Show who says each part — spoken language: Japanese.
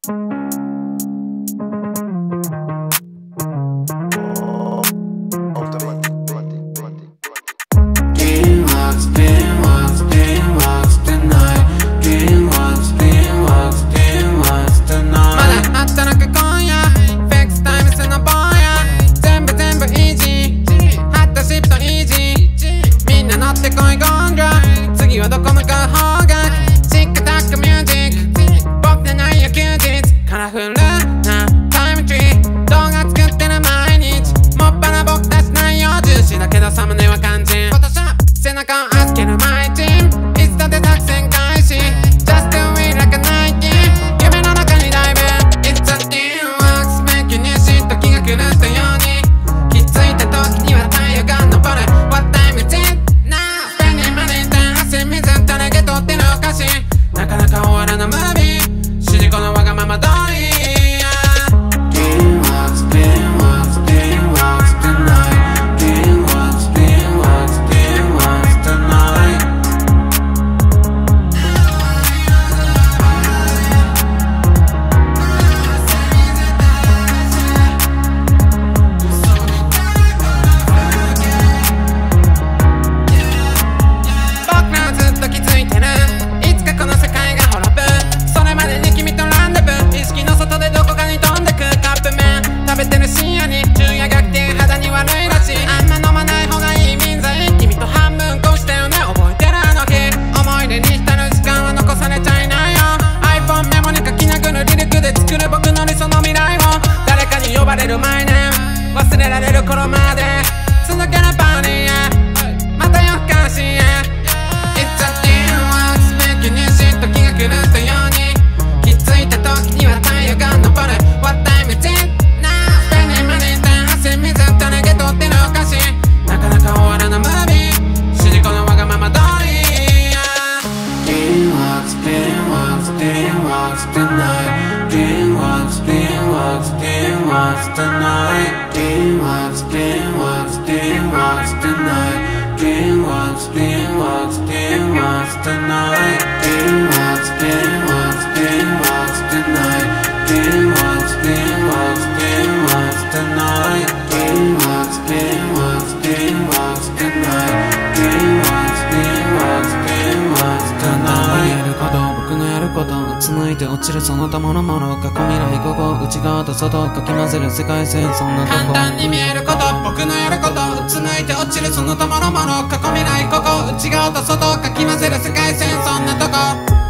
Speaker 1: 次はどこ向かう方がチックタックミュージック僕でないよ休日カラフルなタイムツリー動画作ってる毎日もっぱら僕たち内容重視だけどサムネは肝心背中を預けるマイチームいつだって作戦開始 Just do it like a Nike 夢の中にダイブ It's a teamwork 勉強にし時が来るとように気づいた時には太陽が昇る What time is it now? Spending money 汗水垂れげとってのお菓子なかなか終わらないムービー主人公のわがまま通り忘れられる頃まで続けるパーティーまた夜更かしへ It's a teamwork 勉強にし時が来るとように気づいた時には太陽が昇る What time is it now? Spending money 汗水垂れげとってのお菓子なかなか終わらないムービー主人公のわがまま通り Dreamworks, dreamworks, dreamworks tonight Dreamworks, dreamworks, dreamworks tonight Dreamworks, dreamworks, dreamworks tonight Dreamworks, dreamworks, dreamworks tonight Dreamworks, dreamworks, dreamworks tonight Dreamworks, dreamworks, dreamworks tonight Dreamworks, dreamworks, dreamworks tonight Dreamworks, dreamworks, dreamworks tonight やること僕のやること紡いで落ちるその他ものもの過去未来午後内側と外かき混ぜる世界線そんなとこ簡単に見えること僕のやること紡いで落ちるその他ものもの過去未来午後内側と外かき混ぜる世界線そんなとこ